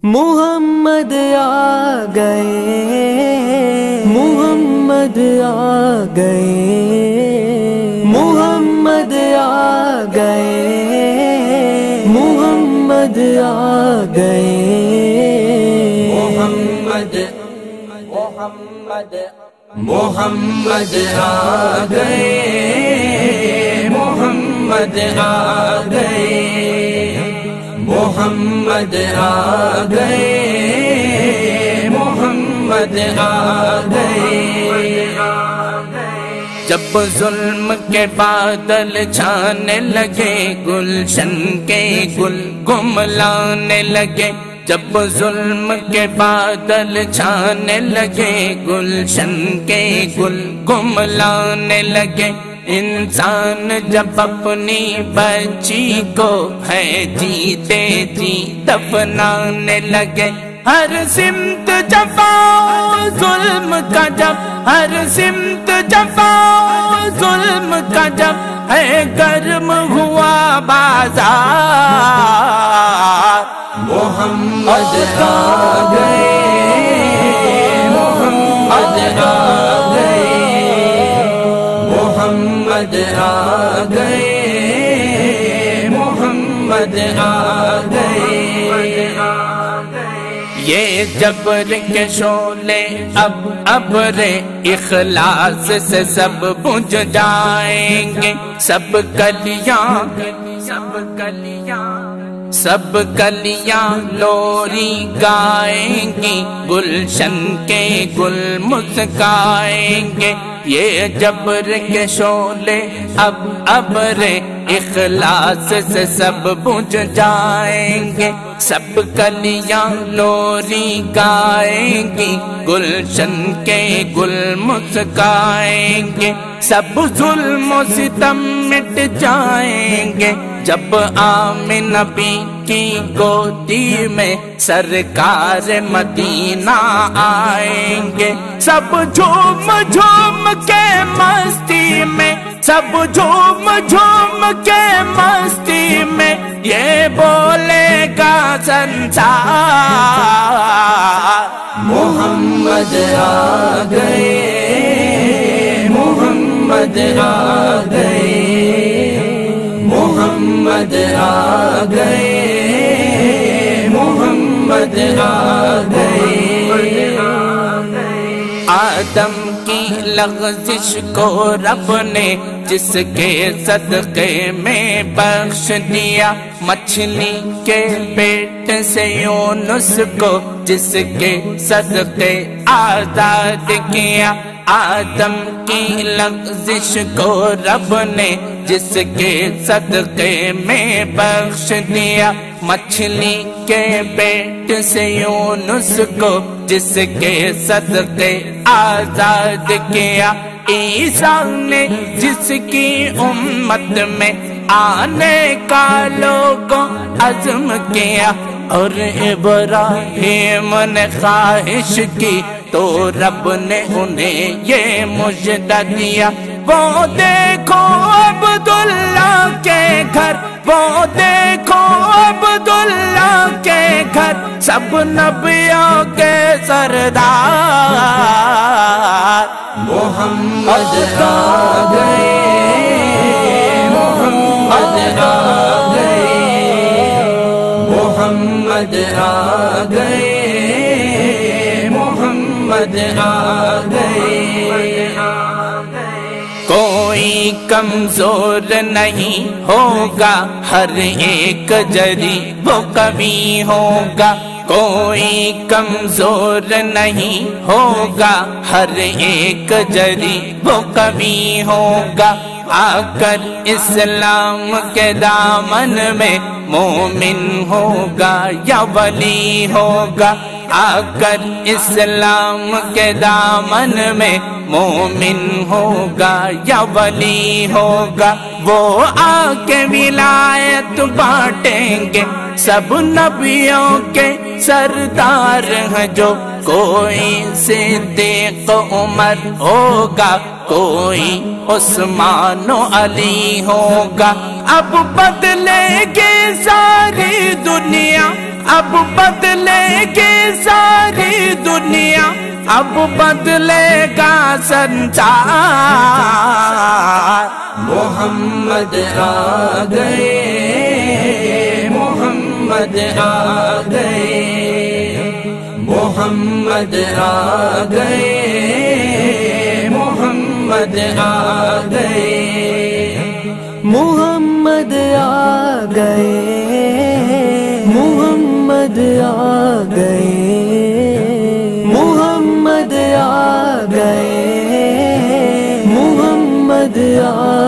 محمد آ گئے، محمد آ گئے، محمد آ گئے، محمد آ گئے، محمد محمد محمد آ گئے، محمد آ گئے، محمد آ گئے، محمد آ گئے۔ جب ظلم کے بادل چھانے لگے، گلشن کے گل گملانے لگے، جب ظلم کے بادل چھانے لگے، گلشن کے گل گملانے لگے، انسان جب اپنی بچی کو ہے جیتے جی دفنانے لگے، ہر سمت جفا ظلم کا جب، ہر سمت جفا ظلم کا جب ہے گرم ہوا بازار، محمد آ گئے، محمد آ گئے، محمد آ گئے، محمد آ گئے۔ یہ جبر کے شعلے اب ابرے اخلاص سے سب بجھ جائیں گے، سب کلیاں سب کلیاں سب کلیاں لوری گائیں گی، گلشن کے گل مسکائیں گے، یہ جبر کے شعلے اب ابرے اخلاص سے سب بجھ جائیں گے، سب کلیاں لوری گائیں گی، گلشن کے گل مسکائیں گے، سب ظلم و ستم مٹ جائیں گے، جب آمن نبی کی گودی میں سرکار مدینہ آئیں گے، سب جھوم جھوم کے مستی میں، سب جھوم جھوم کے مستی میں یہ بولے گا سنسار، محمد آ گئے، محمد آ گئے، محمد آ گئے، محمد آ گئے۔ آدم کی لغزش کو رب نے جس کے صدقے میں بخش دیا، مچھلی کے پیٹ سے یونس کو جس کے صدقے آزاد کیا، آدم کی لغزش کو رب نے جس کے صدقے میں بخش دیا، مچھلی کے پیٹ سے یونس کو جس کے صدقے آزاد کیا، عیسیٰ نے جس کی امت میں آنے کا لوگوں عزم کیا، اور ابراہیم نے خواہش کی تو رب نے انہیں یہ مژدہ دیا، وہ دیکھو عبداللہ کے گھر، وہ دیکھو عبداللہ کے گھر، سب نبیوں کے سردار، محمد آ گئے، محمد آ گئے، محمد آ گئے، محمد آ گئے۔ کوئی کمزور نہیں ہوگا، ہر ایک جری وہ قوی ہوگا، کوئی کمزور نہیں ہوگا، ہر ایک جری وہ قوی ہوگا، آ کر اسلام کے دامن میں مومن ہوگا یا ولی ہوگا، آ کر اسلام کے دامن میں مومن ہوگا یا ولی ہوگا، وہ آ کے ولایت بانٹیں گے، سب نبیوں کے سردار ہیں جو، کوئی صدیق عمر ہوگا، کوئی عثمان و علی ہوگا، اب بدلے گی ساری دنیا، اب بدلے گی ساری دنیا، اب بدلے گا سنسار۔ محمد آ گئے، محمد آ گئے، محمد آ گئے، محمد آ گئے، محمد آ گئے، محمد آ گئے، محمد آ گئے، محمد آ